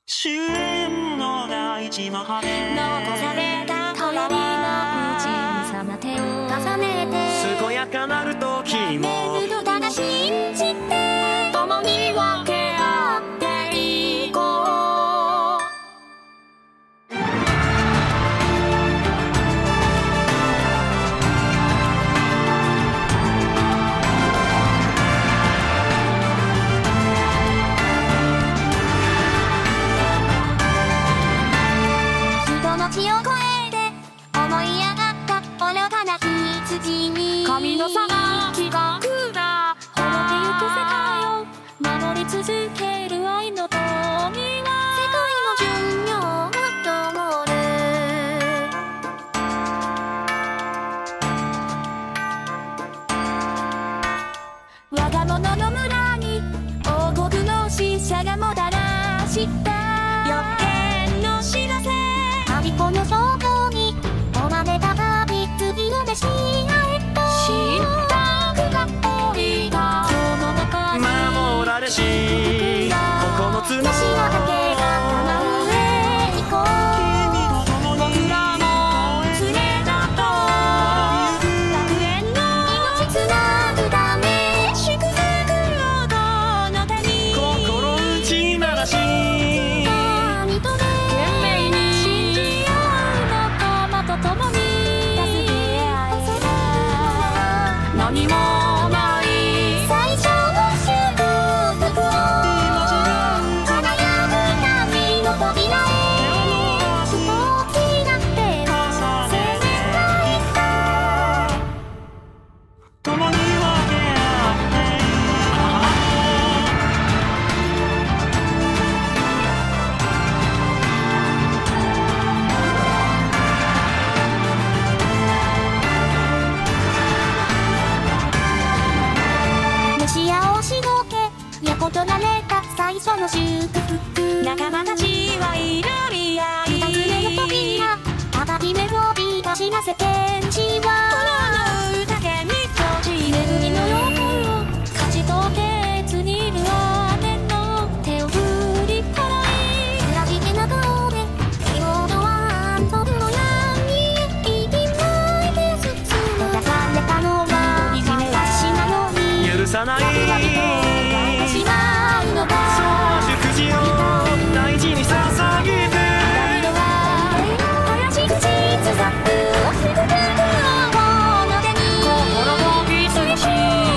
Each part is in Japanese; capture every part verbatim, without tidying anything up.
旬の大地の羽残された鳥の口にさま手を重ねて健やかなる時も夢るただ信じて共に分け合っていこう。人の血を超えて思い上がった愚かな羊に神のさがきがくな滅びゆく世界を守り続ける愛の塔には世界の寿命を灯る。我が物の村に王国の使者がもたらした予見の知らせ。我孫子の衝動に追われた旅、次の弟子へと知ったくが降りた世の中に守られし九つの吉野だけが叶うへ行こう。 君と共に僕らも連れだと楽園の命つなぐため祝福をどの手に心打ち鳴らし神とね懸命に信じ合う仲間と共に助け合えば何もない最初の祝福を輝く旅の扉へ大きな手を重せねてないか共に分け合っていもしや押しのけやことなれた最初の祝福。仲間たちは祈り合い二つ目の扉たたき目をびた知らせ天使は心の宴に閉じ巡りの横を勝ち取ってつにる姉の手を振り払い裏切りな顔で希望のワントンの闇へ息巻いて進む。抱かれたのはいじめはしなのに許さないしまうのだそう祝辞を大事に捧げて色は怪しく地図ザップをすぐくをの手に心を見つけし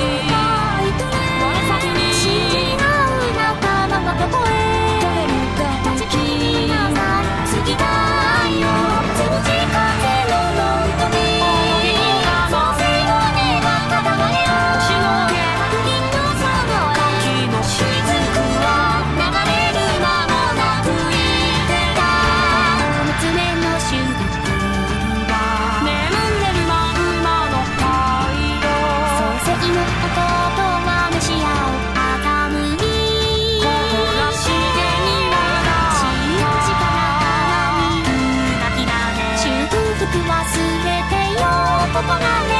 俺先に信じ合う仲間のとこへどれもが断ち切りなさい過ぎた愛を潰し風のロンドにそうせよねが片割れをしのげ白銀のその秋の雫は流れる間もなくいてた三つ目の祝福は眠れるまんまの太陽漱石の音とまねし合う赤麦心しげには信じから波うなきだね祝福忘れてよここまで